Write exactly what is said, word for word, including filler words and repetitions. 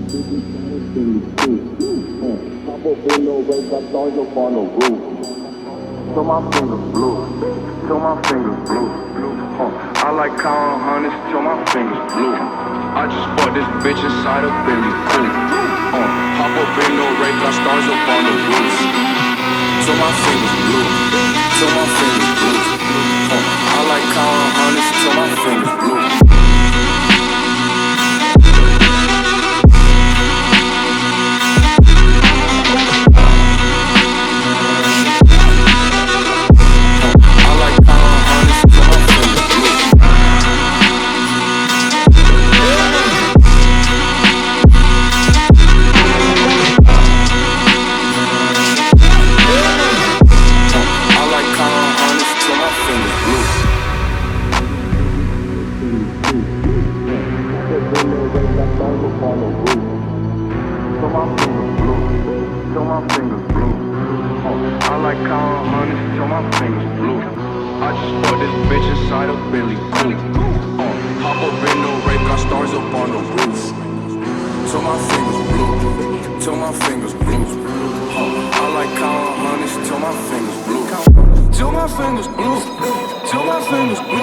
Pop up in no race, got stars up on the roof. Till my fingers blue, till my fingers blue. Uh, I like counting hundreds till my fingers blue. I just bought this bitch inside a Bentley coupe. Uh, hop up in no race, got stars up on the roof. Till my fingers blue, till my fingers blue. Uh, I like counting hundreds till my fingers blue. Till my fingers blue, till my fingers blue.